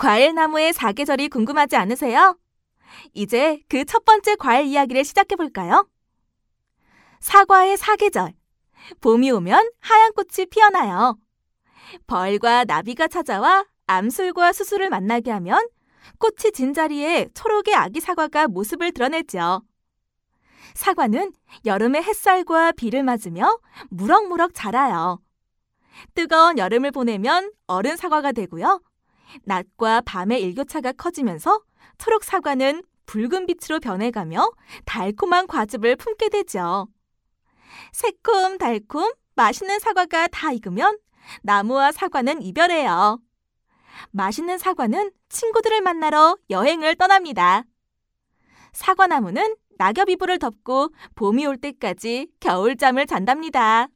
과일나무의 사계절이 궁금하지 않으세요? 이제 그 첫 번째 과일 이야기를 시작해볼까요? 사과의 사계절. 봄이 오면 하얀 꽃이 피어나요. 벌과 나비가 찾아와 암술과 수수를 만나게 하면 꽃이 진 자리에 초록의 아기 사과가 모습을 드러내죠. 사과는 여름의 햇살과 비를 맞으며 무럭무럭 자라요. 뜨거운 여름을 보내면 어른 사과가 되고요. 낮과 밤의 일교차가 커지면서 초록 사과는 붉은 빛으로 변해가며 달콤한 과즙을 품게 되죠. 새콤달콤 맛있는 사과가 다 익으면 나무와 사과는 이별해요. 맛있는 사과는 친구들을 만나러 여행을 떠납니다. 사과나무는 낙엽 이불을 덮고 봄이 올 때까지 겨울잠을 잔답니다.